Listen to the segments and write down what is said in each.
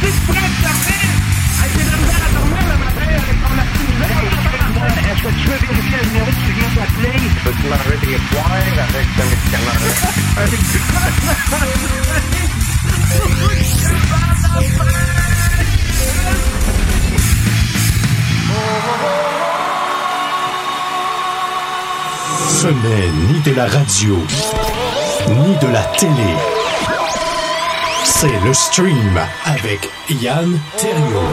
Est-ce que tu veux vérifier le numéro que tu viens d'appeler? Peux-tu m'enlever des poils avec ce médicament-là? Ce n'est ni de la radio, ni de la télé. C'est le stream avec Yann Terriot.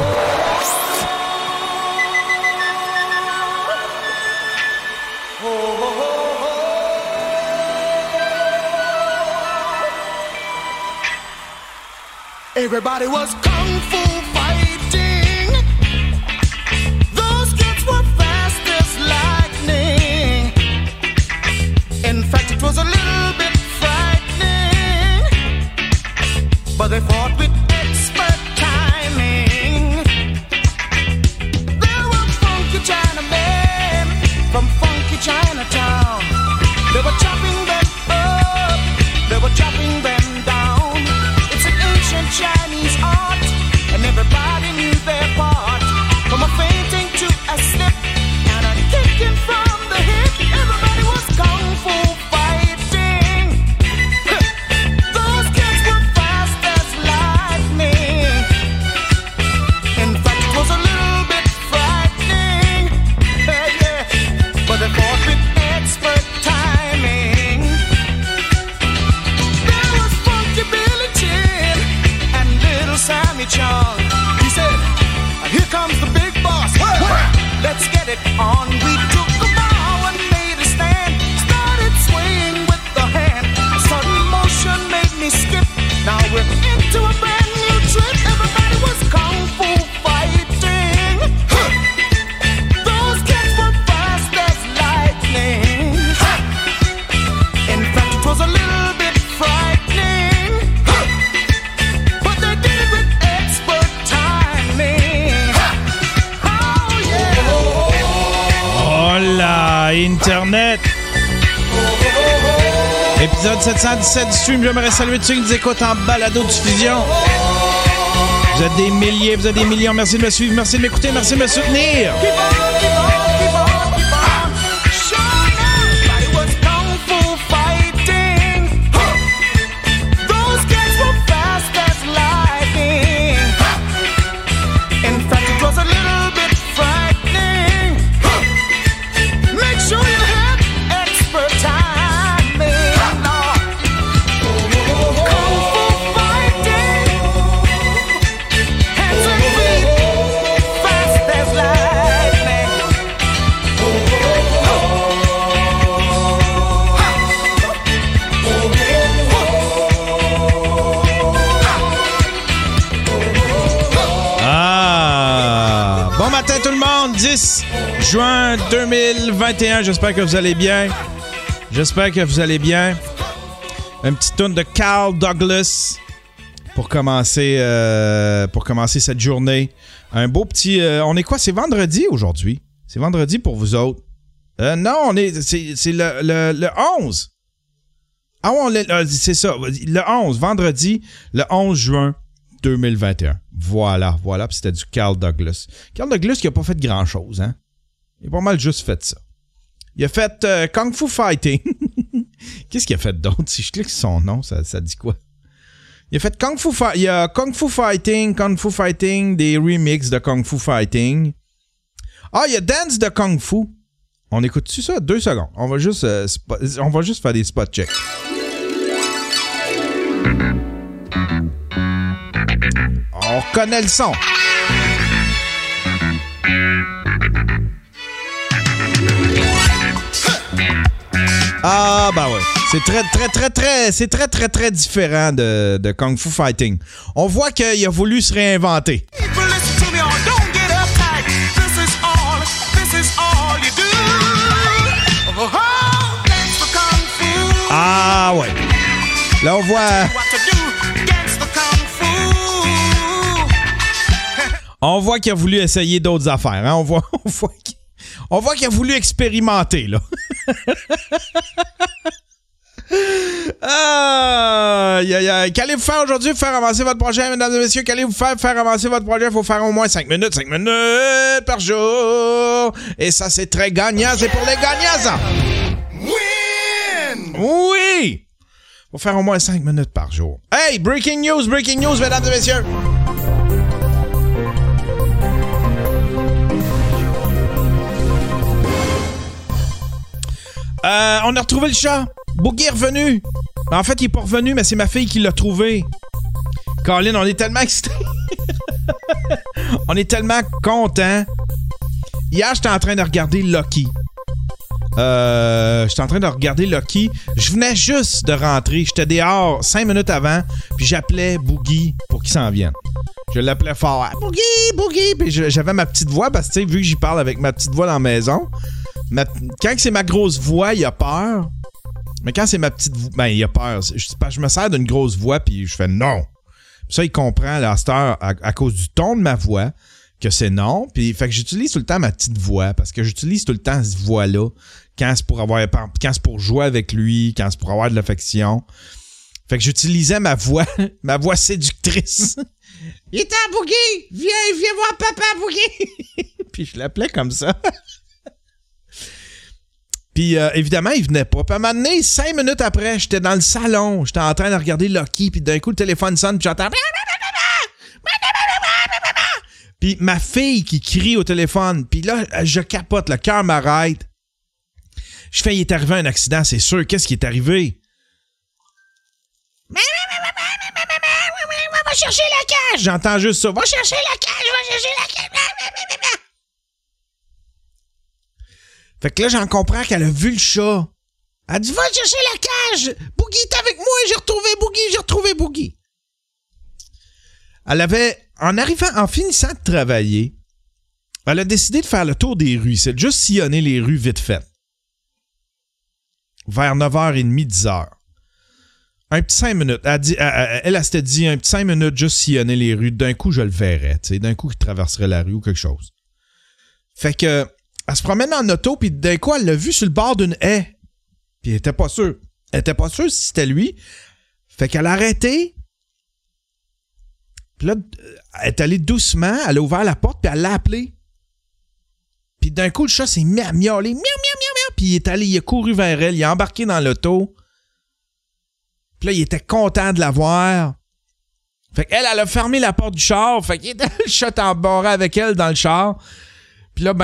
Everybody was kung fu fighting. Those kids were fast as lightning. In fact, it was a little bit frightening. But they fought with expert timing. There were funky Chinamen from funky Chinatown. They were chopping them up. They were chopping them down. It's an ancient Chinese art, and everybody knew their part. From a fainting to a slip and a kicking from the hip, everybody was kung fu fighting. Those kids were fast as lightning. In fact, it was a little bit frightening, yeah. But they fought with expert timing. There was Funky Billy Chin and Little Sammy Chung. He said, "Here comes the big boss. Let's get it on." We took the bow and made a stand. Started swaying with the hand. A sudden motion made me skip. Now we're into a brand new trip. Everybody was kung fu fighting. Those kids were fast as lightning. In fact, it was a little bit frightening. But they did it with expert timing. Oh yeah. Oh là, Internet! Épisode 717 du stream, j'aimerais saluer tous ceux qui nous écoutent en balado-diffusion. Vous êtes des milliers, vous êtes des millions. Merci de me suivre, merci de m'écouter, merci de me soutenir. Keep on, keep on, keep on, keep on. Sure, everybody was kung fu fighting. Those kids were fast as lightning. In fact, it was a little bit frightening. Make sure you have expert timing. Kung fu fighting. Hands and feet, fast as lightning. Ah! Bon matin tout le monde, 10 juin 2021, j'espère que vous allez bien. J'espère que vous allez bien. Un petit tourne de Carl Douglas pour commencer cette journée. Un beau petit... on est quoi? C'est vendredi aujourd'hui? C'est vendredi pour vous autres? Non, c'est le 11. Ah ouais, c'est ça. Le 11, vendredi, le 11 juin 2021. Voilà. Puis c'était du Carl Douglas. Carl Douglas qui a pas fait grand-chose, hein? Il a pas mal juste fait ça. Il a fait Kung Fu Fighting. Qu'est-ce qu'il a fait d'autre? Si je clique sur son nom, ça dit quoi? Il a fait Kung Fu Fighting, des remixes de Kung Fu Fighting. Ah, il y a Dance de Kung Fu. On écoute-tu ça? 2 secondes. On va juste faire des spot checks. On reconnaît le son. Ah, bah ouais. C'est très différent de Kung Fu Fighting. On voit qu'il a voulu se réinventer. Ah ouais. Là, on voit... On voit qu'il a voulu essayer d'autres affaires. Hein? On voit qu'il a voulu expérimenter, là. Qu'allez-vous faire aujourd'hui pour faire avancer votre projet, mesdames et messieurs? Qu'allez-vous faire pour faire avancer votre projet? Il faut faire au moins 5 minutes par jour. Et ça, c'est très gagnant. C'est pour les gagnants, ça. Win! Oui! Faut faire au moins 5 minutes par jour. Hey, breaking news, mesdames et messieurs. On a retrouvé le chat. Boogie est revenu. En fait, il est pas revenu, mais c'est ma fille qui l'a trouvé. Colin, on est tellement excités. On est tellement contents. Hier, j'étais en train de regarder Lucky. Je venais juste de rentrer. J'étais dehors 5 minutes avant. Puis j'appelais Boogie pour qu'il s'en vienne. Je l'appelais fort. Boogie. Puis j'avais ma petite voix parce que, tu sais, vu que j'y parle avec ma petite voix dans la maison, quand c'est ma grosse voix, il a peur. Mais quand c'est ma petite voix, il a peur. Je me sers d'une grosse voix, puis je fais non. Puis ça, il comprend là, à cette heure, à cause du ton de ma voix, que c'est non. Puis fait que j'utilise tout le temps ma petite voix, parce que j'utilise tout le temps cette voix-là, quand c'est pour jouer avec lui, quand c'est pour avoir de l'affection. Fait que j'utilisais ma voix séductrice. Il est à Boogie! Viens voir papa, Boogie! Puis je l'appelais comme ça. Puis évidemment, il venait pas. Puis à un moment donné, 5 minutes après, j'étais dans le salon. J'étais en train de regarder Lucky. Puis d'un coup, le téléphone sonne. Puis j'entends... Puis ma fille qui crie au téléphone. Puis là, je capote. Le cœur m'arrête. Je fais, il est arrivé un accident, c'est sûr. Qu'est-ce qui est arrivé? Va chercher la cage! J'entends juste ça. Va chercher la cage! Fait que là, j'en comprends qu'elle a vu le chat. Elle dit, va chercher la cage! Boogie est avec moi, j'ai retrouvé Boogie. Elle avait, en finissant de travailler, elle a décidé de faire le tour des rues. C'est juste sillonner les rues vite fait. Vers 9h30, 10h. Un petit 5 minutes. Elle s'était dit, un petit 5 minutes, juste sillonner les rues. D'un coup, je le verrais. Tu sais, d'un coup, il traverserait la rue ou quelque chose. Fait que, elle se promène en auto, puis d'un coup, elle l'a vu sur le bord d'une haie. Puis elle était pas sûre. Elle était pas sûre si c'était lui. Fait qu'elle a arrêté. Puis là, elle est allée doucement, elle a ouvert la porte, puis elle l'a appelé. Puis d'un coup, le chat s'est mis à miauler. Miaou. Puis il a couru vers elle, il a embarqué dans l'auto. Puis là, il était content de la voir. Fait qu'elle, elle a fermé la porte du char. Fait qu'il le chat embarré avec elle dans le char. Puis là,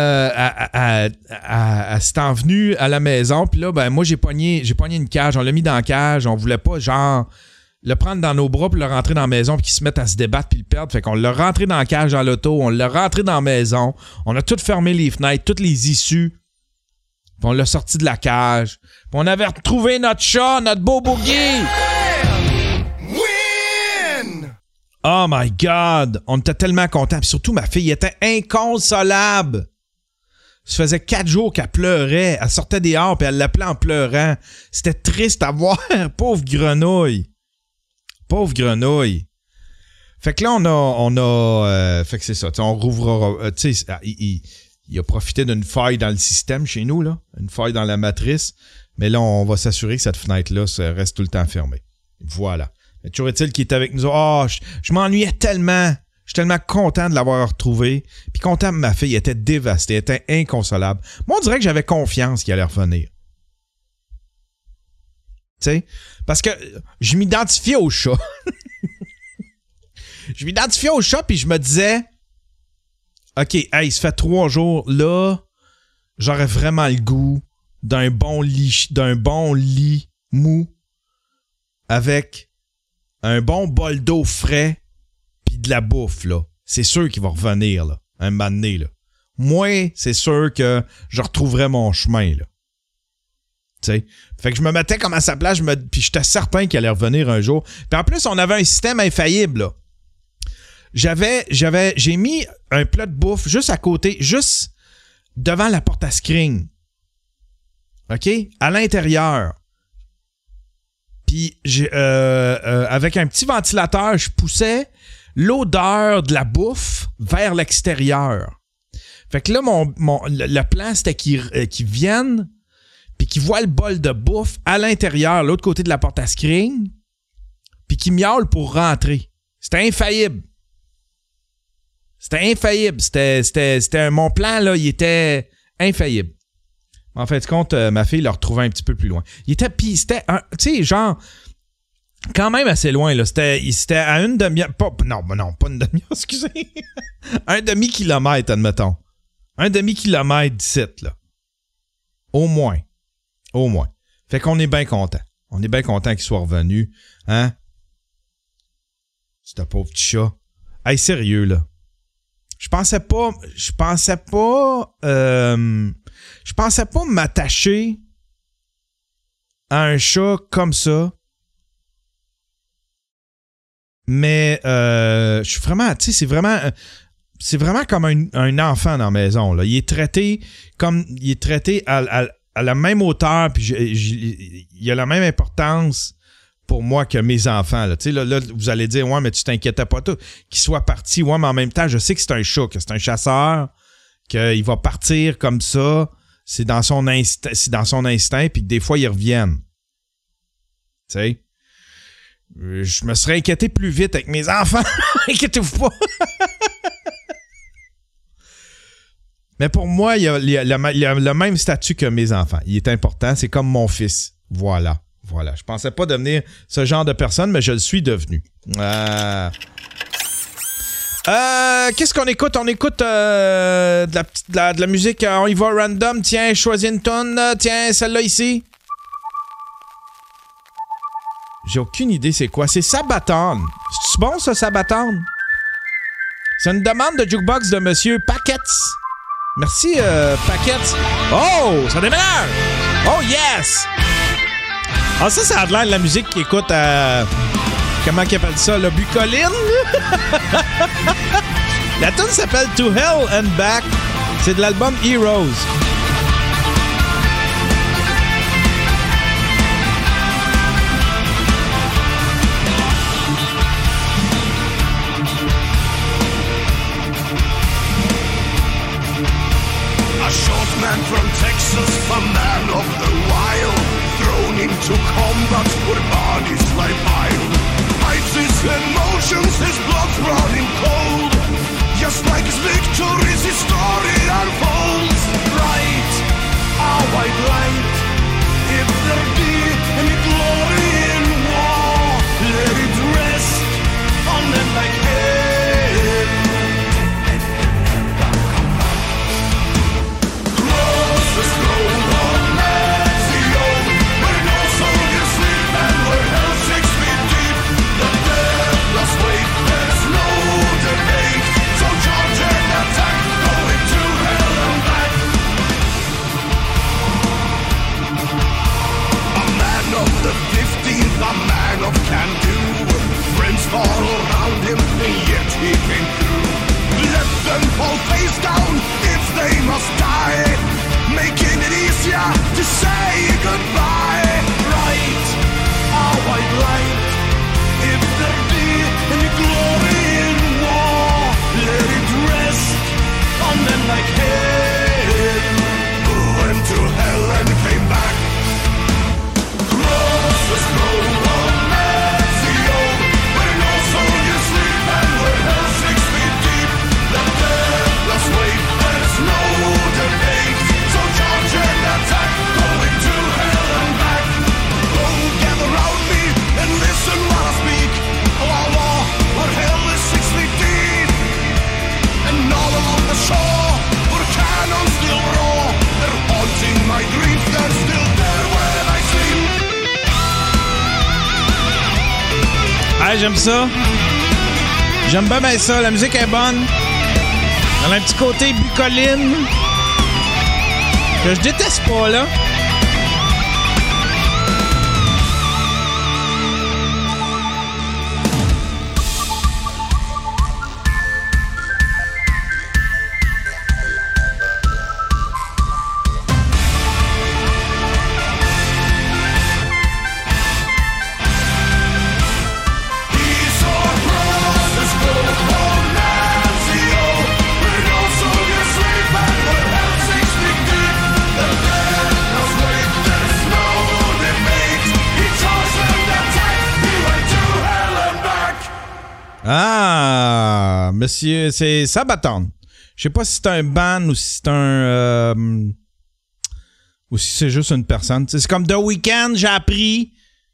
elle s'est envenue à la maison. Puis là, moi, j'ai pogné une cage. On l'a mis dans la cage. On voulait pas, genre, le prendre dans nos bras puis le rentrer dans la maison puis qu'il se mette à se débattre puis le perdre. Fait qu'on l'a rentré dans la cage dans l'auto. On l'a rentré dans la maison. On a tout fermé les fenêtres, toutes les issues. Puis on l'a sorti de la cage. Puis on avait retrouvé notre chat, notre beau Boogie. Oh my God! On était tellement contents. Puis surtout, ma fille était inconsolable. Ça faisait 4 jours qu'elle pleurait. Elle sortait dehors puis elle l'appelait en pleurant. C'était triste à voir. Pauvre grenouille. Fait que là, on a fait que c'est ça. On rouvrira... tu sais, il a profité d'une faille dans le système chez nous, là. Une faille dans la matrice. Mais là, on va s'assurer que cette fenêtre-là reste tout le temps fermée. Voilà. Mais toujours est-il qu'il est avec nous. Oh, je m'ennuyais tellement. Je suis tellement content de l'avoir retrouvé. Puis content que ma fille était dévastée. Elle était inconsolable. Moi, on dirait que j'avais confiance qu'il allait revenir. Tu sais? Parce que je m'identifiais au chat. Puis je me disais, OK, hey, ça fait 3 jours, là, j'aurais vraiment le goût d'un bon lit mou avec un bon bol d'eau frais pis de la bouffe, là. C'est sûr qu'il va revenir, là, un moment donné, là. Moi, c'est sûr que je retrouverai mon chemin, là. Tu sais? Fait que je me mettais comme à sa place, puis j'étais certain qu'il allait revenir un jour. Puis en plus, on avait un système infaillible, là. J'ai mis un plat de bouffe juste à côté, juste devant la porte à screen. OK? À l'intérieur. Puis, avec un petit ventilateur, je poussais l'odeur de la bouffe vers l'extérieur. Fait que là, le plan, c'était qu'ils viennent, puis qui voit le bol de bouffe à l'intérieur, l'autre côté de la porte à screen, puis qui miaule pour rentrer. C'était infaillible. Mon plan, là, il était infaillible. En fait, compte, ma fille le retrouvait un petit peu plus loin. C'était, tu sais, genre, quand même assez loin, là. C'était à une demi-heure. Pas une demi-heure, excusez. Un demi-kilomètre, admettons. Un demi-kilomètre d'ici, là. Au moins. Fait qu'on est bien content. On est bien content qu'il soit revenu. Hein? C'est un pauvre petit chat. Hey, sérieux, là. Je pensais pas m'attacher à un chat comme ça. Mais je suis vraiment, tu sais, c'est vraiment comme un enfant dans la maison, là. Il est traité à la même hauteur, puis il a la même importance pour moi que mes enfants. Là. Tu sais, là, vous allez dire, ouais, mais tu t'inquiétais pas tout qu'il soit parti. Ouais, mais en même temps, je sais que c'est un chat, que c'est un chasseur, qu'il va partir comme ça. C'est dans son instinct, puis que des fois, ils reviennent. Tu sais? Je me serais inquiété plus vite avec mes enfants. Inquiétez-vous pas. Mais pour moi, il a le même statut que mes enfants. Il est important. C'est comme mon fils. Voilà. Je pensais pas devenir ce genre de personne, mais je le suis devenu. Qu'est-ce qu'on écoute? On écoute de la musique. On y va random. Tiens, choisis une tonne. Tiens, celle-là ici. J'ai aucune idée c'est quoi. C'est Sabaton. C'est-tu bon, ça, Sabaton? C'est une demande de jukebox de Monsieur Paquette. Merci, Paquette. Oh, ça déménage! Oh, yes! Ah, ça a l'air de la musique qui écoute à... Comment qu'ils appellent ça? Le bucoline? La tune s'appelle To Hell and Back. C'est de l'album Heroes. A short man from Texas, a man of the wild, thrown into combat where bodies lie piled. Hides his emotions, his blood's running cold. Just like his victories, his story unfolds. Bright, a white light. If there be any glory in war, let it rest on them like hell. A man of can-do. Friends fall around him, and yet he came through. Let them fall face down if they must die, making it easier to say goodbye. Right, a white light. If there be any glory in war, let it rest on them like hell. Who went to hell and came back. The scroll of Ezio, where no soldiers sleep and where hell 6 feet deep. The deathless weight, there's no debate. So charge and attack, going to hell and back. Go gather round me and listen while I speak. Our law, where hell is 6 feet deep. And all along the shore, where cannons still roar. They're haunting my dreams, they're still there when I sleep. Ah, j'aime ça. J'aime bien ça. La musique est bonne. Elle a un petit côté bucoline que je déteste pas, là. No Ah, monsieur, c'est Sabaton. Je sais pas si c'est un band ou si c'est un... ou si c'est juste une personne. T'sais, c'est comme The Weeknd, j'ai appris.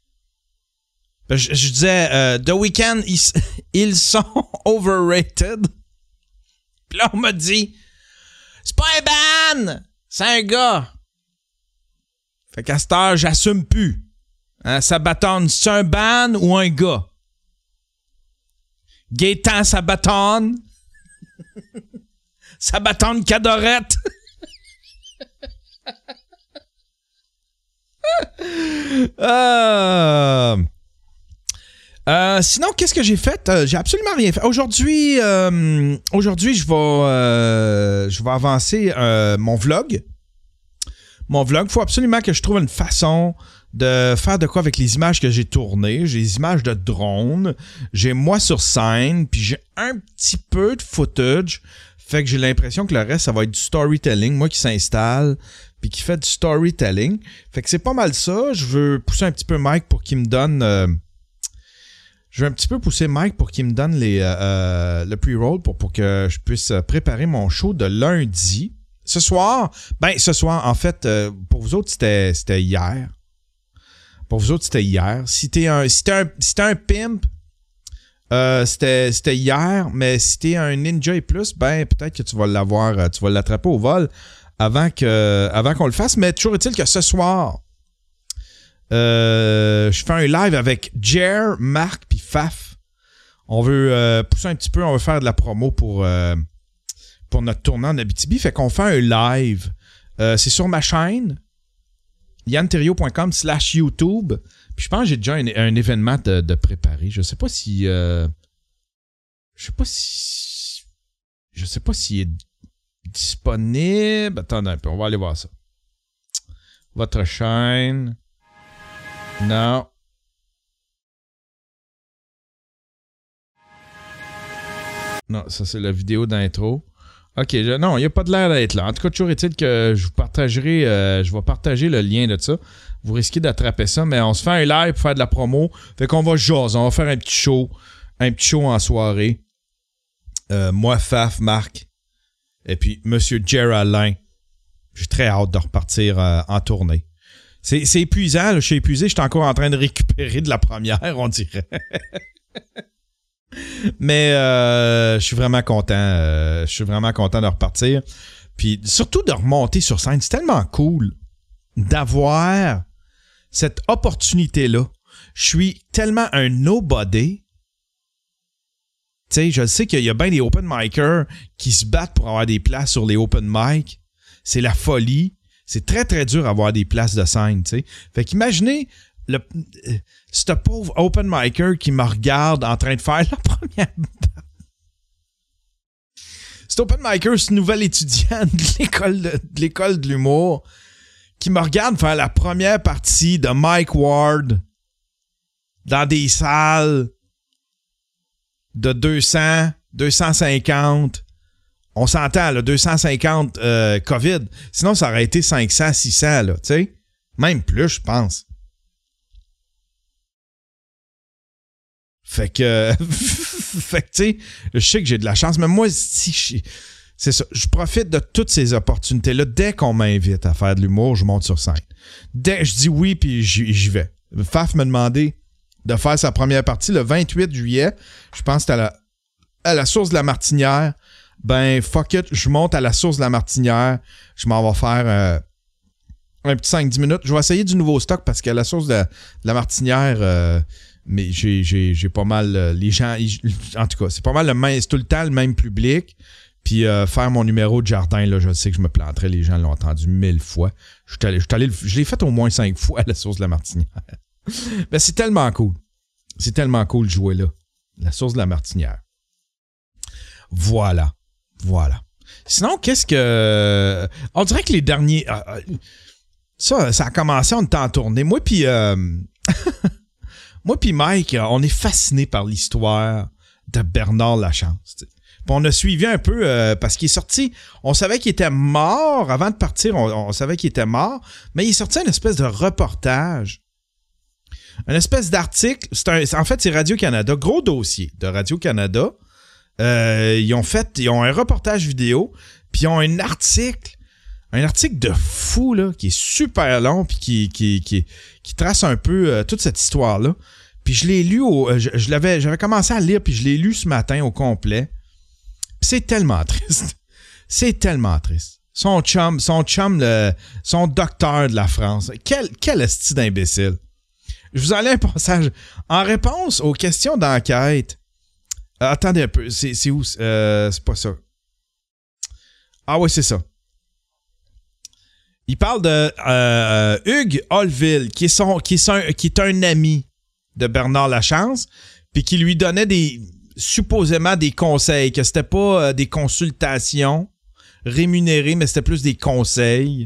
Je disais, The Weeknd, ils sont overrated. Puis là, on m'a dit, c'est pas un band, c'est un gars. Fait qu'à cette heure, j'assume plus. Hein, Sabaton, c'est un band ou un gars? Gaétan Sabaton. Sabaton Cadorette. Sinon, qu'est-ce que j'ai fait? J'ai absolument rien fait. Aujourd'hui, je vais avancer mon vlog. Mon vlog, il faut absolument que je trouve une façon de faire de quoi avec les images que j'ai tournées. J'ai des images de drone, j'ai moi sur scène, puis j'ai un petit peu de footage. Fait que j'ai l'impression que le reste, ça va être du storytelling. Moi qui s'installe, puis qui fait du storytelling. Fait que c'est pas mal ça. Je veux pousser un petit peu Mike pour qu'il me donne... je veux un petit peu pousser Mike pour qu'il me donne le pre-roll pour que je puisse préparer mon show de lundi. Ce soir, en fait, pour vous autres, c'était hier. Pour vous autres, c'était hier. Si t'es un pimp, c'était hier, mais si t'es un ninja et plus, peut-être que tu vas l'avoir, tu vas l'attraper au vol avant qu'on le fasse. Mais toujours est-il que ce soir, je fais un live avec Jer, Marc puis Faf. On veut pousser un petit peu, on veut faire de la promo pour notre tournée en Abitibi. Fait qu'on fait un live. C'est sur ma chaîne, yanterrio.com/YouTube. Puis je pense que j'ai déjà un événement de préparé. Je sais pas s'il est disponible. Attendez un peu, on va aller voir ça. Votre chaîne. Non. Non, ça c'est la vidéo d'intro. OK, non, il n'y a pas de l'air d'être là. En tout cas, toujours est-il que je vais partager le lien de ça. Vous risquez d'attraper ça, mais on se fait un live pour faire de la promo. Fait qu'on va jaser, on va faire un petit show en soirée. Moi, Faf, Marc, et puis Monsieur Jer Alain. J'ai très hâte de repartir en tournée. C'est épuisant, là, je suis épuisé, je suis encore en train de récupérer de la première, on dirait. Mais je suis vraiment content. Je suis vraiment content de repartir. Puis surtout de remonter sur scène. C'est tellement cool d'avoir cette opportunité-là. Je suis tellement un nobody. Tu sais, je sais qu'il y a bien des open micers qui se battent pour avoir des places sur les open mic. C'est la folie. C'est très, très dur d'avoir des places de scène, tu sais. Fait qu'imaginez ce pauvre open micer qui me regarde en train de faire la première... Cet open micer, ce nouvel étudiant de l'école de l'humour qui me regarde faire la première partie de Mike Ward dans des salles de 200, 250... On s'entend, là, 250 COVID. Sinon, ça aurait été 500, 600, là, tu sais. Même plus, je pense. Fait que, tu sais, je sais que j'ai de la chance, mais moi, c'est ça. Je profite de toutes ces opportunités-là. Dès qu'on m'invite à faire de l'humour, je monte sur scène. Dès que je dis oui, puis j'y vais. Faf m'a demandé de faire sa première partie le 28 juillet. Je pense que c'était à la source de la Martinière. Ben, fuck it, je monte à la source de la Martinière. Je m'en vais faire un petit 5-10 minutes. Je vais essayer du nouveau stock parce qu'à la source de la Martinière, mais j'ai pas mal... les gens... en tout cas, c'est pas mal le même... C'est tout le temps le même public. Puis faire mon numéro de jardin, là, je sais que je me planterais. Les gens l'ont entendu 1000 fois. Je l'ai fait au moins 5 fois à la source de la Martinière. Ben, c'est tellement cool. C'est tellement cool de jouer là. La source de la Martinière. Voilà. Sinon, qu'est-ce que... On dirait que les derniers... ça a commencé, on était en tournée. Moi puis Mike, on est fascinés par l'histoire de Bernard Lachance. T'sais. Puis on a suivi un peu parce qu'il est sorti... On savait qu'il était mort. Avant de partir, on savait qu'il était mort. Mais il est sorti une espèce de reportage une espèce d'article. En fait, c'est Radio-Canada, gros dossier de Radio-Canada. Ils ont un reportage vidéo, puis ils ont un article de fou, là, qui est super long, puis qui trace un peu toute cette histoire-là. Puis je l'ai lu, j'avais commencé à lire, puis je l'ai lu ce matin au complet. Puis c'est tellement triste. C'est tellement triste. Son chum, son docteur de la France. Quel esti d'imbécile. Je vous en lis un passage. En réponse aux questions d'enquête. Attendez un peu. C'est où? C'est pas ça. Ah oui, c'est ça. Il parle de Hugues Olville, qui est un ami de Bernard Lachance, puis qui lui donnait supposément des conseils, que c'était pas des consultations rémunérées, mais c'était plus des conseils.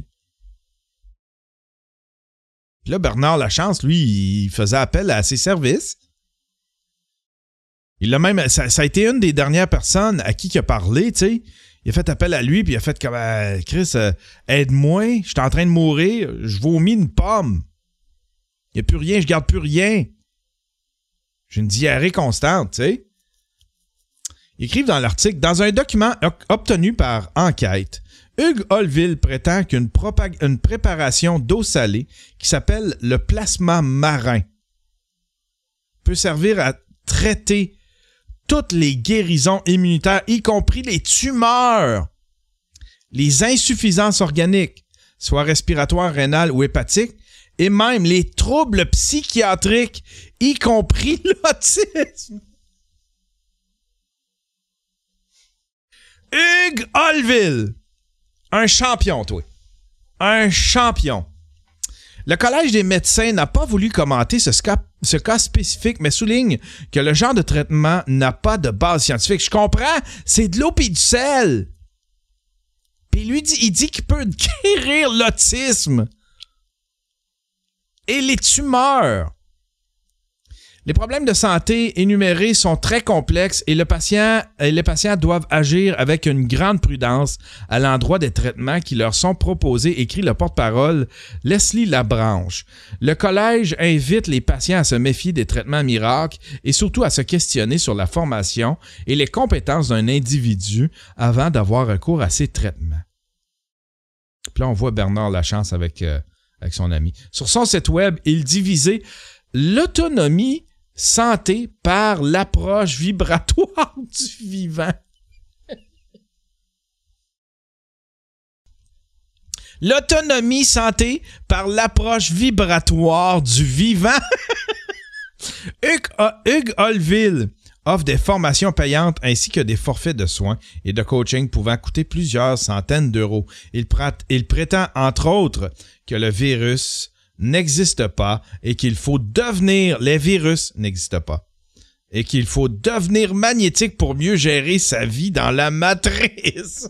Puis là, Bernard Lachance, lui, il faisait appel à ses services. Il a même, ça a été une des dernières personnes à qui il a parlé, tu sais. Il a fait appel à lui, puis il a fait comme Chris, aide-moi, je suis en train de mourir, je vomis une pomme. Il n'y a plus rien, je garde plus rien. J'ai une diarrhée constante, tu sais. Ils écrivent dans l'article, dans un document obtenu par Enquête, Hugues Olville prétend qu'une préparation d'eau salée qui s'appelle le plasma marin peut servir à traiter toutes les guérisons immunitaires, y compris les tumeurs, les insuffisances organiques, soit respiratoires, rénales ou hépatiques, et même les troubles psychiatriques, y compris l'autisme. Hugues Olville, un champion, toi. Un champion. Le Collège des médecins n'a pas voulu commenter ce cas spécifique, mais souligne que le genre de traitement n'a pas de base scientifique. Je comprends, c'est de l'eau et du sel. Puis lui, il dit qu'il peut guérir l'autisme et les tumeurs. Les problèmes de santé énumérés sont très complexes et les patients doivent agir avec une grande prudence à l'endroit des traitements qui leur sont proposés, écrit le porte-parole Leslie Labranche. Le collège invite les patients à se méfier des traitements miracles et surtout à se questionner sur la formation et les compétences d'un individu avant d'avoir recours à ces traitements. Puis là, on voit Bernard Lachance avec son ami. Sur son site web, il dit viser l'autonomie santé par l'approche vibratoire du vivant. L'autonomie santé par l'approche vibratoire du vivant. Hugues Olville offre des formations payantes ainsi que des forfaits de soins et de coaching pouvant coûter plusieurs centaines d'euros. Il prétend, entre autres, que le virus n'existe pas et qu'il faut devenir... Les virus n'existent pas. Et qu'il faut devenir magnétique pour mieux gérer sa vie dans la matrice.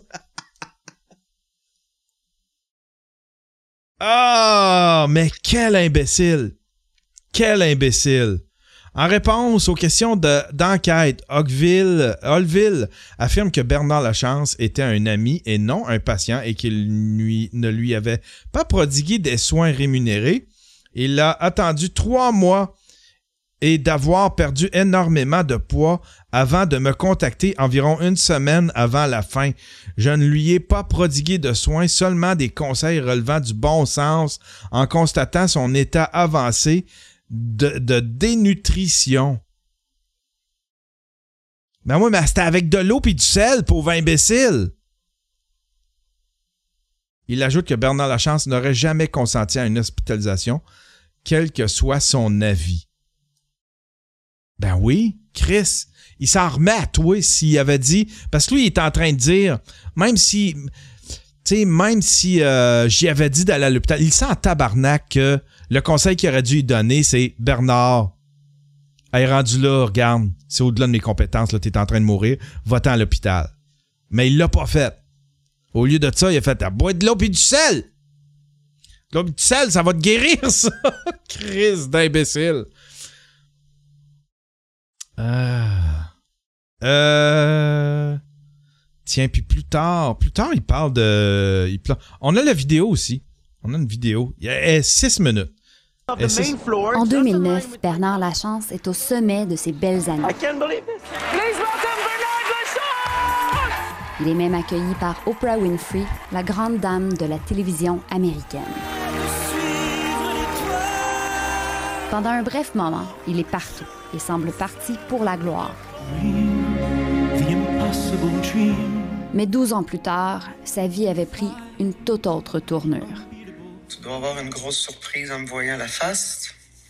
Ah, mais quel imbécile! Quel imbécile! En réponse aux questions d'enquête, Olville affirme que Bernard Lachance était un ami et non un patient et qu'il ne lui avait pas prodigué des soins rémunérés. Il a attendu 3 mois et d'avoir perdu énormément de poids avant de me contacter environ 1 semaine avant la fin. Je ne lui ai pas prodigué de soins, seulement des conseils relevant du bon sens en constatant son état avancé de dénutrition. Ben oui, mais c'était avec de l'eau et du sel, pauvre imbécile. Il ajoute que Bernard Lachance n'aurait jamais consenti à une hospitalisation, quel que soit son avis. Ben oui, Chris, il s'en remet à toi s'il avait dit... Parce que lui, il est en train de dire, même si j'y avais dit d'aller à l'hôpital, il sent en tabarnak que le conseil qu'il aurait dû lui donner, c'est « Bernard, elle est rendu là, regarde, c'est au-delà de mes compétences, là, t'es en train de mourir, va-t'en à l'hôpital. » Mais il l'a pas fait. Au lieu de ça, il a fait « bois de l'eau pis du sel! » De l'eau pis du sel, ça va te guérir, ça! Crise d'imbécile! Tiens, puis plus tard, il parle de... On a la vidéo aussi. On a une vidéo. Il y a 6 minutes. En 2009, Bernard Lachance est au sommet de ses belles années. Il est même accueilli par Oprah Winfrey, la grande dame de la télévision américaine. Pendant un bref moment, il est partout et semble parti pour la gloire. Mais 12 ans plus tard, sa vie avait pris une toute autre tournure. Tu dois avoir une grosse surprise en me voyant à la face.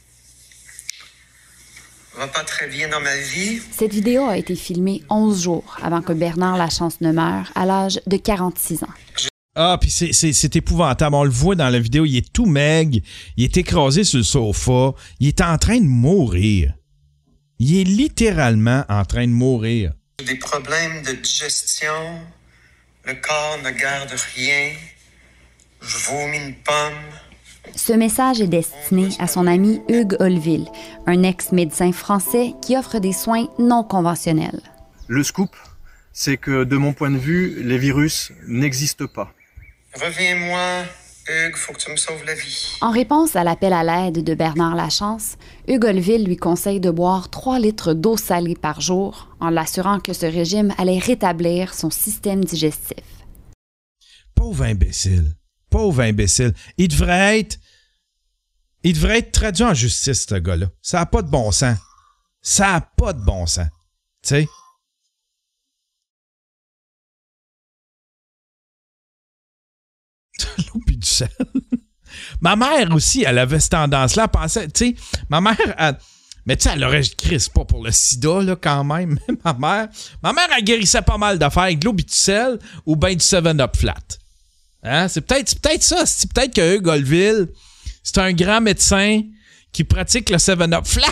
Ça va pas très bien dans ma vie. Cette vidéo a été filmée 11 jours avant que Bernard Lachance ne meure à l'âge de 46 ans. Ah, puis c'est épouvantable. On le voit dans la vidéo, il est tout maigre, il est écrasé sur le sofa, il est en train de mourir. Il est littéralement en train de mourir. J'ai des problèmes de digestion, le corps ne garde rien, je vomis une pomme. Ce message est destiné à son ami Hugues Olville, un ex-médecin français qui offre des soins non conventionnels. Le scoop, c'est que de mon point de vue, les virus n'existent pas. Reviens-moi, Hugues, faut que tu me sauves la vie. En réponse à l'appel à l'aide de Bernard Lachance, Hugues Olville lui conseille de boire 3 litres d'eau salée par jour, en l'assurant que ce régime allait rétablir son système digestif. Pauvre imbécile. Pauvre imbécile. Il devrait être traduit en justice, ce gars-là. Ça n'a pas de bon sens. Ça n'a pas de bon sens. Tu sais? L'eau puis du sel. Ma mère aussi, elle avait cette tendance-là à penser, tu sais, ma mère, mais tu sais, elle aurait Chris pas pour le sida, là, quand même. Ma mère, elle guérissait pas mal d'affaires avec de l'eau puis du sel ou bien du 7-Up flat. Hein? C'est peut-être ça. C'est peut-être que Hugues Olville, c'est un grand médecin qui pratique le 7-Up flat.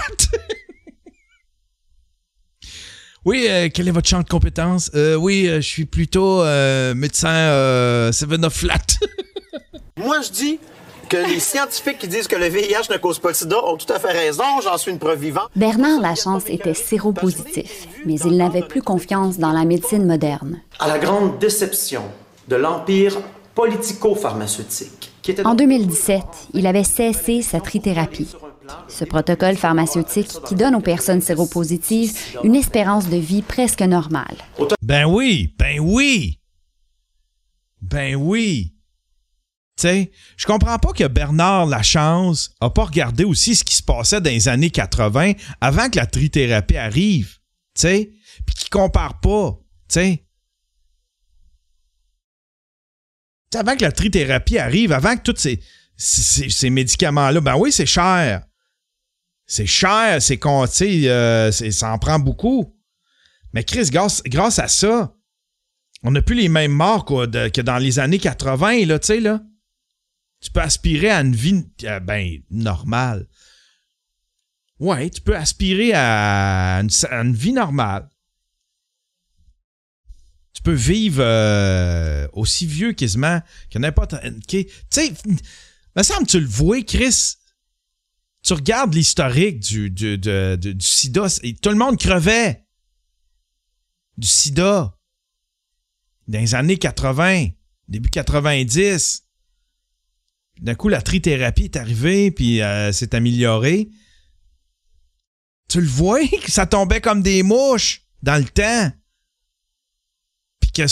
Oui, quel est votre champ de compétences? Oui, je suis plutôt médecin 7-Up flat. Moi, je dis que les scientifiques qui disent que le VIH ne cause pas le sida ont tout à fait raison. J'en suis une preuve vivante. Bernard Lachance était séropositif, mais il n'avait plus confiance dans la médecine moderne. À la grande déception de l'empire politico-pharmaceutique. En 2017, il avait cessé sa trithérapie. Ce protocole pharmaceutique qui donne aux personnes séropositives une espérance de vie presque normale. Ben oui. Tu sais, je comprends pas que Bernard Lachance a pas regardé aussi ce qui se passait dans les années 80 avant que la trithérapie arrive, tu sais, puis qu'il compare pas, tu sais. Avant que la trithérapie arrive, avant que tous ces médicaments-là, ben oui, c'est cher. C'est cher, ça en prend beaucoup. Mais Chris, grâce à ça, on n'a plus les mêmes morts que dans les années 80, là, tu sais, là. Tu peux aspirer à une vie, normale. Ouais, tu peux aspirer à une vie normale. Tu peux vivre aussi vieux quasiment que n'importe qui. Tu sais, me semble que tu le vois, Chris. Tu regardes l'historique du sida. Tout le monde crevait du sida dans les années 80, début 90. D'un coup, la trithérapie est arrivée puis s'est améliorée. Tu le vois que ça tombait comme des mouches dans le temps. Puis que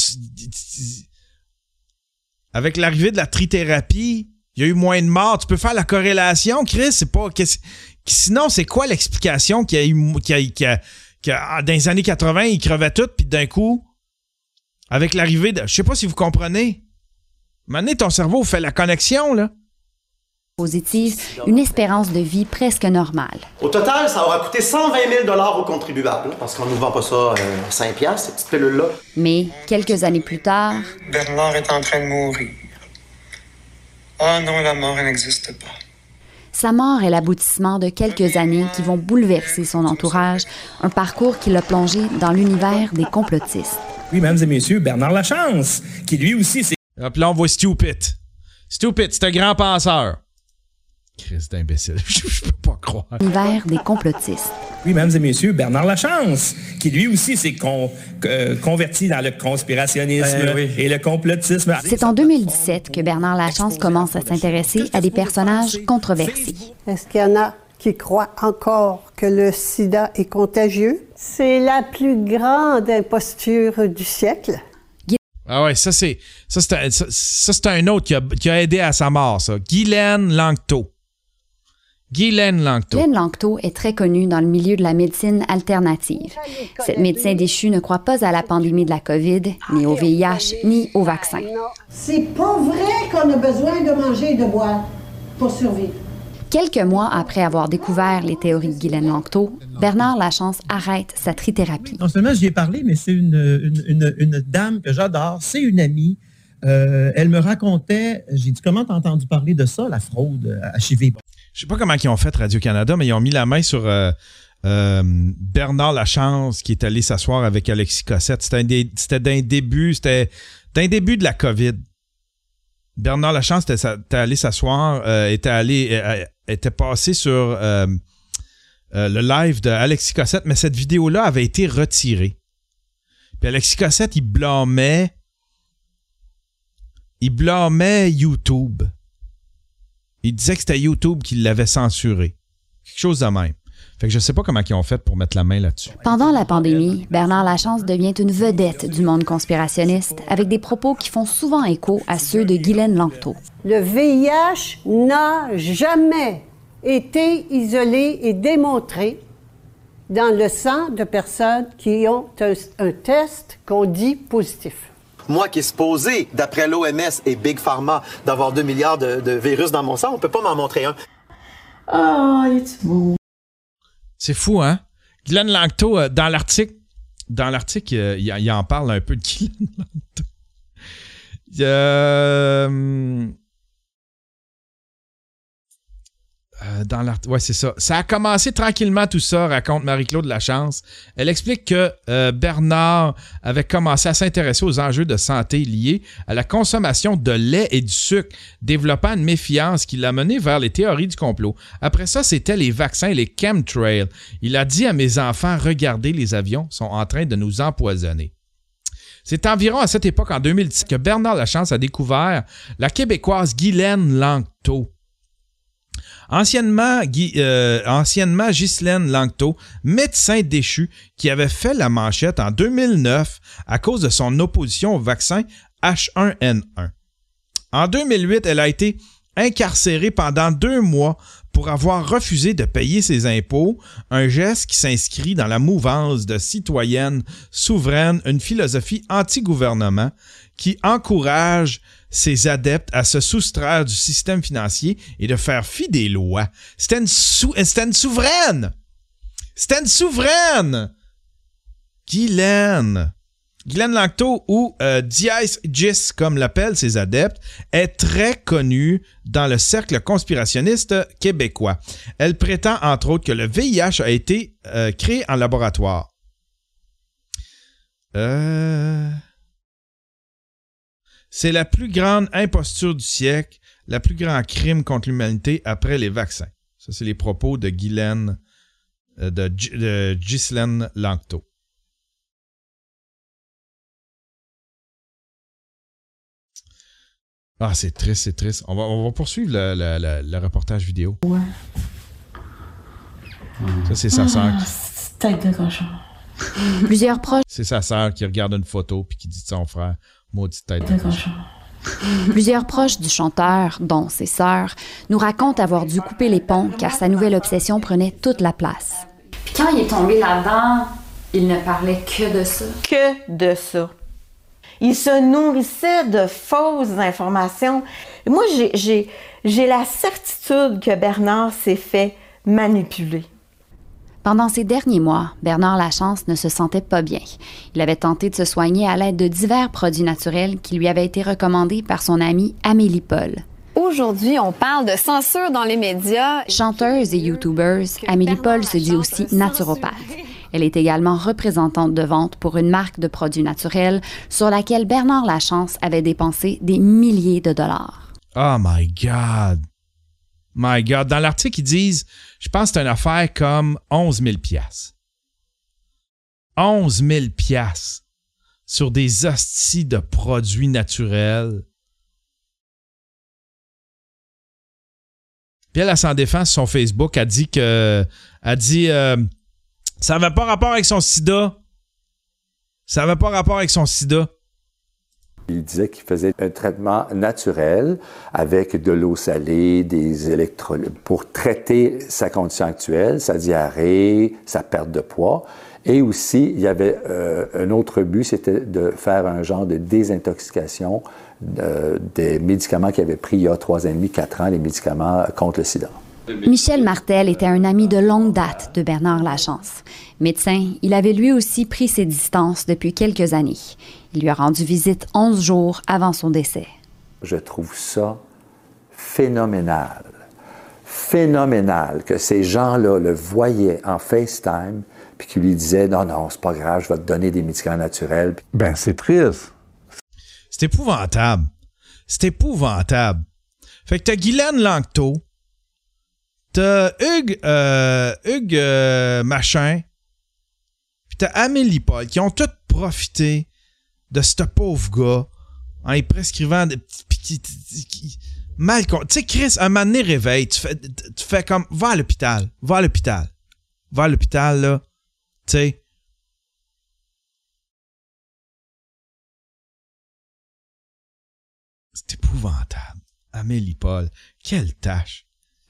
avec l'arrivée de la trithérapie, il y a eu moins de morts. Tu peux faire la corrélation, Chris. C'est pas. Sinon, c'est quoi l'explication qu'il y a dans les années 80, ils crevaient tout, puis d'un coup, avec l'arrivée de. Je sais pas si vous comprenez. Maintenant, ton cerveau fait la connexion, là. Positive, une espérance de vie presque normale. Au total, ça aura coûté 120 000 $ aux contribuables, parce qu'on ne nous vend pas ça 5 $, ces petites pilules-là. Mais, quelques années plus tard... Bernard est en train de mourir. Ah non, la mort, elle n'existe pas. Sa mort est l'aboutissement de quelques années qui vont bouleverser son entourage, un parcours qui l'a plongé dans l'univers des complotistes. Oui, mesdames et messieurs, Bernard Lachance, qui lui aussi... Puis là, on voit Stupid. Stupid, c'est un grand penseur. Christ d'imbécile. Je peux pas croire. Univers des complotistes. Oui, mesdames et messieurs, Bernard Lachance, qui lui aussi s'est converti dans le conspirationnisme et le complotisme. C'est en 2017 que Bernard Lachance commence à s'intéresser à des personnages controversés. Est-ce qu'il y en a qui croient encore que le sida est contagieux? C'est la plus grande imposture du siècle. Ah ouais, ça c'est un autre qui a aidé à sa mort, ça. Guylaine Langto. Guylaine Langto est très connue dans le milieu de la médecine alternative. Cette médecin déchue ne croit pas à la pandémie de la COVID, ni au VIH, ni au vaccin. C'est pas vrai qu'on a besoin de manger et de boire pour survivre. Quelques mois après avoir découvert les théories de Guylaine Langto, Bernard Lachance arrête sa trithérapie. Non seulement j'y ai parlé, mais c'est une dame que j'adore, c'est une amie. Elle me racontait, j'ai dit, comment t'as entendu parler de ça, la fraude HIV? Je sais pas comment ils ont fait Radio-Canada, mais ils ont mis la main sur Bernard Lachance qui est allé s'asseoir avec Alexis Cossette. C'était d'un début de la COVID. Bernard Lachance était allé s'asseoir, était passé sur le live d'Alexis Cossette, mais cette vidéo-là avait été retirée. Puis Alexis Cossette, il blâmait YouTube. Il disait que c'était YouTube qui l'avait censuré. Quelque chose de même. Fait que je sais pas comment ils ont fait pour mettre la main là-dessus. Pendant la pandémie, Bernard Lachance devient une vedette du monde conspirationniste avec des propos qui font souvent écho à ceux de Guylaine Langto. Le VIH n'a jamais été isolé et démontré dans le sang de personnes qui ont un test qu'on dit positif. Moi qui est supposé, d'après l'OMS et Big Pharma, d'avoir 2 milliards de virus dans mon sang, on peut pas m'en montrer un. Ah, il est beau. C'est fou, hein? Guylaine Langto, dans l'article, il en parle un peu de Guylaine Langto. Ouais, c'est ça. Ça a commencé tranquillement tout ça, raconte Marie-Claude Lachance. Elle explique que Bernard avait commencé à s'intéresser aux enjeux de santé liés à la consommation de lait et du sucre, développant une méfiance qui l'a mené vers les théories du complot. Après ça, c'était les vaccins et les chemtrails. Il a dit à mes enfants, regardez, les avions sont en train de nous empoisonner. C'est environ à cette époque, en 2010, que Bernard Lachance a découvert la Québécoise Guylaine Langto. Anciennement Ghislaine Langto, médecin déchu qui avait fait la manchette en 2009 à cause de son opposition au vaccin H1N1. En 2008, elle a été incarcérée pendant 2 mois pour avoir refusé de payer ses impôts, un geste qui s'inscrit dans la mouvance de citoyenne souveraine, une philosophie anti-gouvernement qui encourage ses adeptes à se soustraire du système financier et de faire fi des lois. C'était une souveraine! C'était une souveraine! Guylaine Langto, ou Dies Gis, comme l'appellent ses adeptes, est très connue dans le cercle conspirationniste québécois. Elle prétend, entre autres, que le VIH a été créé en laboratoire. C'est la plus grande imposture du siècle, la plus grand crime contre l'humanité après les vaccins. Ça, c'est les propos de Guylaine, de Ghislaine Langto. Ah, c'est triste, c'est triste. On va poursuivre le reportage vidéo. Ouais. Ça, c'est sa sœur. C'est tête de cochon. Plusieurs proches. C'est sa sœur qui regarde une photo puis qui dit de son frère, maudite tête de cochon. Plusieurs proches du chanteur, dont ses sœurs, nous racontent avoir dû couper les ponts car sa nouvelle obsession prenait toute la place. Puis quand il est tombé là-dedans, il ne parlait que de ça. Que de ça. Il se nourrissait de fausses informations. Moi, j'ai la certitude que Bernard s'est fait manipuler. Pendant ces derniers mois, Bernard Lachance ne se sentait pas bien. Il avait tenté de se soigner à l'aide de divers produits naturels qui lui avaient été recommandés par son amie Amélie Paul. Aujourd'hui, on parle de censure dans les médias. Chanteuse et YouTubeuse, Amélie Paul se dit aussi naturopathe. Elle est également représentante de vente pour une marque de produits naturels sur laquelle Bernard Lachance avait dépensé des milliers de dollars. Oh my God! My God. Dans l'article, ils disent, je pense que c'est une affaire comme 11 000 $. 11 000 $ sur des hosties de produits naturels. Puis elle s'en défend sur son Facebook. Elle dit ça n'avait pas rapport avec son sida. Ça n'avait pas rapport avec son sida. Il disait qu'il faisait un traitement naturel avec de l'eau salée, des électrolytes pour traiter sa condition actuelle, sa diarrhée, sa perte de poids. Et aussi, il y avait un autre but, c'était de faire un genre de désintoxication des médicaments qu'il avait pris il y a 3 ans et demi, 4 ans, les médicaments contre le sida. Michel Martel était un ami de longue date de Bernard Lachance. Médecin, il avait lui aussi pris ses distances depuis quelques années. Il lui a rendu visite 11 jours avant son décès. Je trouve ça phénoménal. Phénoménal que ces gens-là le voyaient en FaceTime puis qu'ils lui disaient « Non, c'est pas grave, je vais te donner des médicaments naturels. » Ben, c'est triste. C'est épouvantable. C'est épouvantable. Fait que t'as Guylaine Langto, t'as Hugues Machin, puis t'as Amélie Paul, qui ont tous profité de ce pauvre gars en lui prescrivant des petits... mal... Tu sais, Chris, un moment donné, réveille, tu fais comme... Va à l'hôpital, là. Tu sais... C'est épouvantable. Amélie Paul, quelle tâche.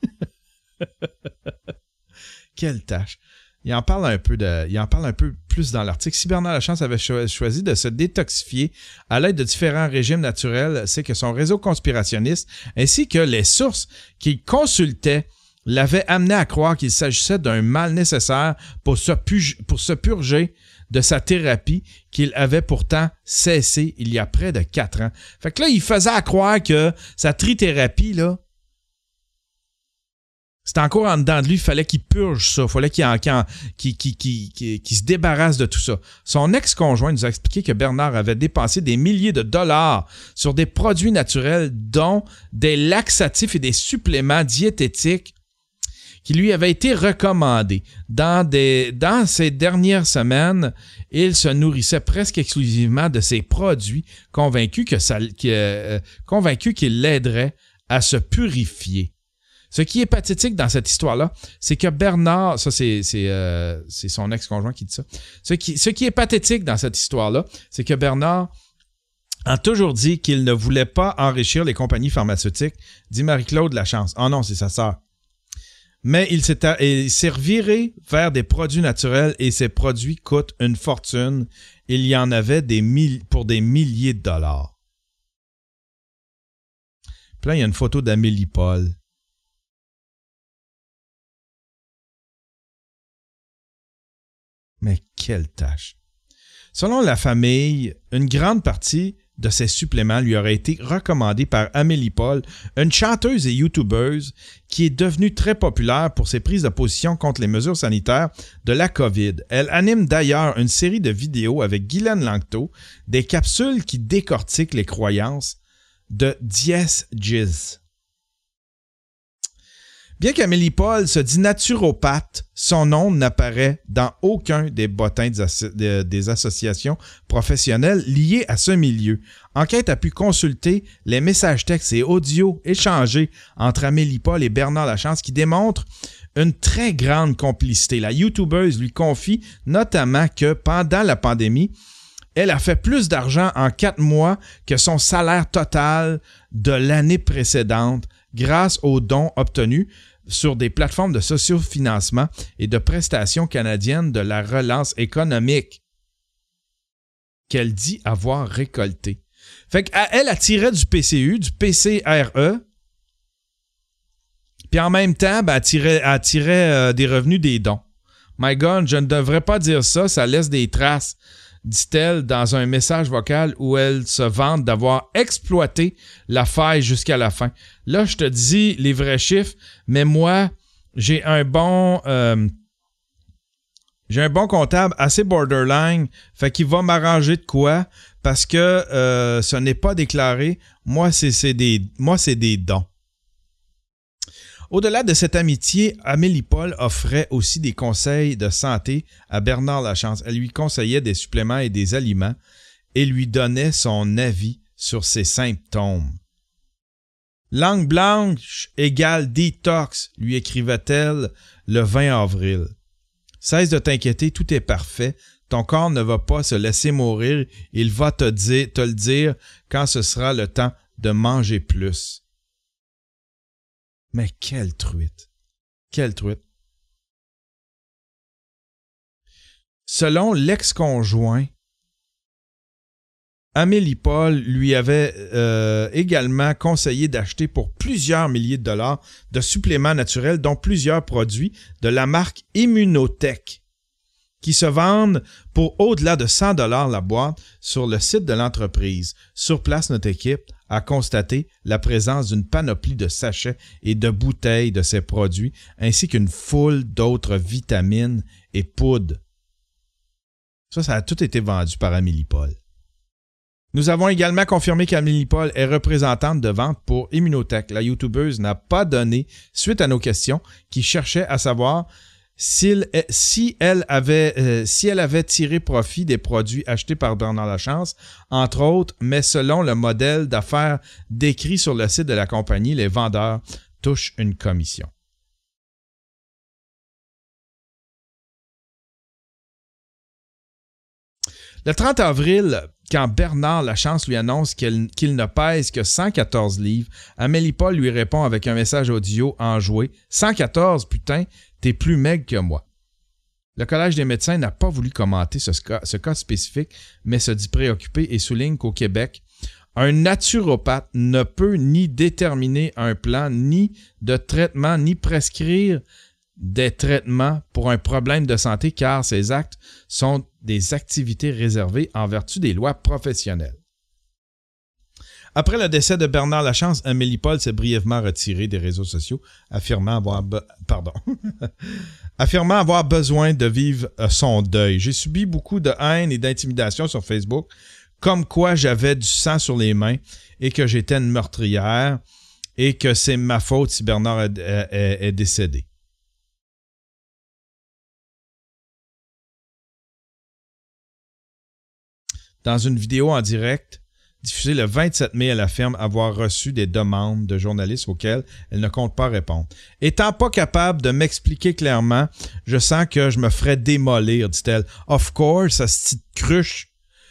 Quelle tâche. Il en parle un peu plus dans l'article. Si Bernard Lachance avait choisi de se détoxifier à l'aide de différents régimes naturels, c'est que son réseau conspirationniste ainsi que les sources qu'il consultait l'avaient amené à croire qu'il s'agissait d'un mal nécessaire pour se purger de sa thérapie qu'il avait pourtant cessé il y a près de 4 ans. Fait que là, il faisait à croire que sa trithérapie, là, c'était encore en dedans de lui, il fallait qu'il purge ça, il fallait qu'il se débarrasse de tout ça. Son ex-conjoint nous a expliqué que Bernard avait dépensé des milliers de dollars sur des produits naturels, dont des laxatifs et des suppléments diététiques qui lui avaient été recommandés. Dans ces dernières semaines, il se nourrissait presque exclusivement de ces produits, convaincu qu'il l'aiderait à se purifier. Ce qui est pathétique dans cette histoire-là, c'est que Bernard, ça c'est son ex-conjoint qui dit ça, ce qui est pathétique dans cette histoire-là, c'est que Bernard a toujours dit qu'il ne voulait pas enrichir les compagnies pharmaceutiques, dit Marie-Claude Lachance. Oh non, c'est sa sœur. Mais il s'est reviré vers des produits naturels et ces produits coûtent une fortune. Il y en avait pour des milliers de dollars. Puis là, il y a une photo d'Amélie Paul. Mais quelle tâche! Selon la famille, une grande partie de ces suppléments lui aurait été recommandée par Amélie Paul, une chanteuse et youtubeuse qui est devenue très populaire pour ses prises de position contre les mesures sanitaires de la COVID. Elle anime d'ailleurs une série de vidéos avec Guylaine Langto, des capsules qui décortiquent les croyances de Diez Giz. Bien qu'Amélie Paul se dit naturopathe, son nom n'apparaît dans aucun des bottins des associations professionnelles liées à ce milieu. Enquête a pu consulter les messages textes et audios échangés entre Amélie Paul et Bernard Lachance qui démontrent une très grande complicité. La youtubeuse lui confie notamment que pendant la pandémie, elle a fait plus d'argent en 4 mois que son salaire total de l'année précédente grâce aux dons obtenus sur des plateformes de sociofinancement et de prestations canadiennes de la relance économique qu'elle dit avoir récolté. Fait qu'elle attirait du PCU, du PCRE, puis en même temps, elle tirait des revenus des dons. My God, je ne devrais pas dire ça, ça laisse des traces, dit-elle dans un message vocal où elle se vante d'avoir exploité la faille jusqu'à la fin. Là, je te dis les vrais chiffres, mais moi, j'ai un bon comptable assez borderline, fait qu'il va m'arranger de quoi, parce que ce n'est pas déclaré. Moi, c'est des dons. Au-delà de cette amitié, Amélie Paul offrait aussi des conseils de santé à Bernard Lachance. Elle lui conseillait des suppléments et des aliments et lui donnait son avis sur ses symptômes. Langue blanche égale détox, lui écrivait-elle le 20 avril. Cesse de t'inquiéter, tout est parfait. Ton corps ne va pas se laisser mourir. Il va te le dire quand ce sera le temps de manger plus. Mais quelle truite! Quelle truite! Selon l'ex-conjoint, Amélie Paul lui avait également conseillé d'acheter pour plusieurs milliers de dollars de suppléments naturels, dont plusieurs produits de la marque Immunotech, qui se vendent pour au-delà de 100 $ la boîte sur le site de l'entreprise. Sur place, notre équipe a constaté la présence d'une panoplie de sachets et de bouteilles de ces produits, ainsi qu'une foule d'autres vitamines et poudres. Ça a tout été vendu par Amélie Paul. Nous avons également confirmé qu'Amélie Paul est représentante de vente pour Immunotech. La youtubeuse n'a pas donné suite à nos questions qui cherchaient à savoir si elle avait tiré profit des produits achetés par Bernard Lachance, entre autres, mais selon le modèle d'affaires décrit sur le site de la compagnie, les vendeurs touchent une commission. Le 30 avril, quand Bernard Lachance lui annonce qu'il ne pèse que 114 livres, Amélie Paul lui répond avec un message audio enjoué. « 114, putain, t'es plus maigre que moi. » Le Collège des médecins n'a pas voulu commenter ce cas spécifique, mais se dit préoccupé et souligne qu'au Québec, un naturopathe ne peut ni déterminer un plan, ni de traitement, ni prescrire des traitements pour un problème de santé, car ces actes sont des activités réservées en vertu des lois professionnelles. Après le décès de Bernard Lachance, Amélie Paul s'est brièvement retirée des réseaux sociaux, affirmant avoir besoin de vivre son deuil. J'ai subi beaucoup de haine et d'intimidation sur Facebook, comme quoi j'avais du sang sur les mains et que j'étais une meurtrière et que c'est ma faute si Bernard est décédé. Dans une vidéo en direct diffusée le 27 mai, elle affirme avoir reçu des demandes de journalistes auxquelles elle ne compte pas répondre. Étant pas capable de m'expliquer clairement, je sens que je me ferais démolir, dit-elle. Of course, sa petite cruche.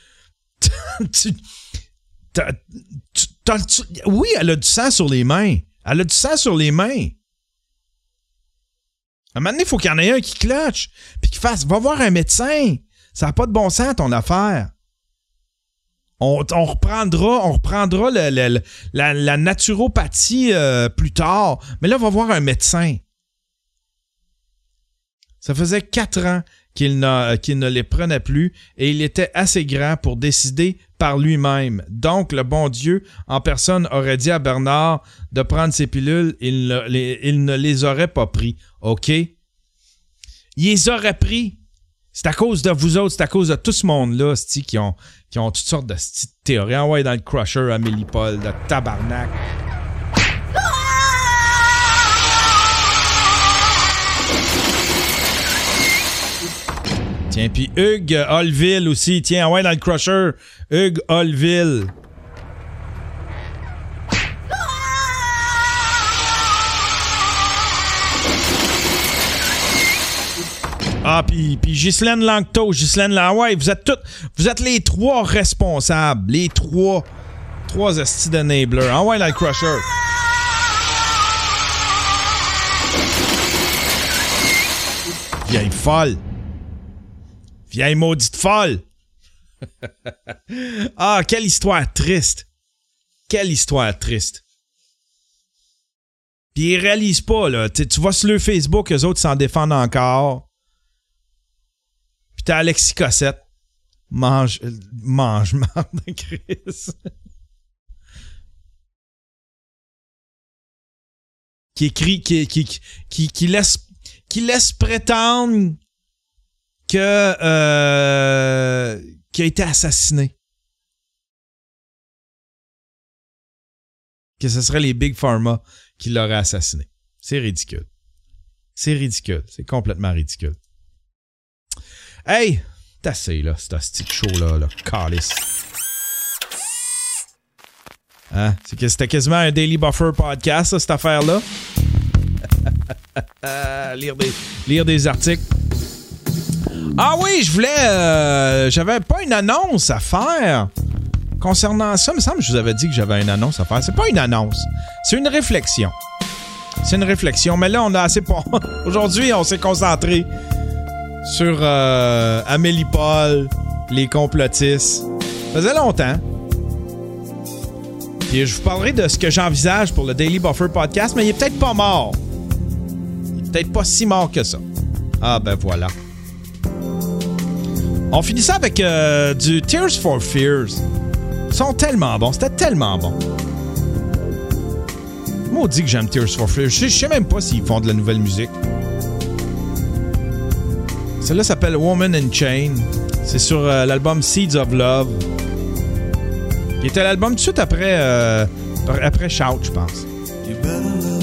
Oui, elle a du sang sur les mains. Elle a du sang sur les mains. À un moment donné, il faut qu'il y en ait un qui clutche, puis qui fasse « Va voir un médecin. Ça n'a pas de bon sens, ton affaire. » On reprendra la naturopathie plus tard. Mais là, on va voir un médecin. Ça faisait 4 ans qu'il ne les prenait plus et il était assez grand pour décider par lui-même. Donc, le bon Dieu en personne aurait dit à Bernard de prendre ses pilules. Il ne les aurait pas pris. OK? Il les aurait pris. C'est à cause de vous autres, c'est à cause de tout ce monde-là qui ont toutes sortes de théories. Ah ouais, dans le crusher, Amélie Paul, de tabarnak. Tiens, puis Hugues Olville aussi. Tiens, ah ouais, dans le crusher, Hugues Olville. Ah, puis Ghislaine Langto, ouais, vous êtes les 3 responsables, les 3 estis d'enabler. Ah ouais, la crusher. Vieille folle. Vieille maudite folle. Ah, quelle histoire triste. Quelle histoire triste. Puis ils réalisent pas, là. Tu vas sur le Facebook, eux autres s'en défendent encore. Puis t'as Alexis Cossette. Mange de Chris. Qui écrit, qui laisse prétendre qu'il a été assassiné. Que ce serait les Big Pharma qui l'auraient assassiné. C'est ridicule. C'est ridicule. C'est complètement ridicule. Hey! T'as assez, là, cet hostie show-là, là. Calice. Hein? C'était quasiment un Daily Buffer podcast, ça, cette affaire-là. lire des articles. Ah oui, je voulais... j'avais pas une annonce à faire concernant ça. Il me semble que je vous avais dit que j'avais une annonce à faire. C'est pas une annonce. C'est une réflexion. C'est une réflexion. Mais là, on a assez... Aujourd'hui, on s'est concentré sur Amélie Paul, les complotistes. Ça faisait longtemps. Puis je vous parlerai de ce que j'envisage pour le Daily Buffer podcast, mais il est peut-être pas mort. Il est peut-être pas si mort que ça. Ah ben voilà. On finit ça avec du Tears for Fears. Ils sont tellement bons. C'était tellement bon. Maudit que j'aime Tears for Fears. Je sais même pas s'ils font de la nouvelle musique. Celle-là s'appelle Woman in Chain. C'est sur l'album Seeds of Love. Qui était l'album tout de suite après Shout, je pense.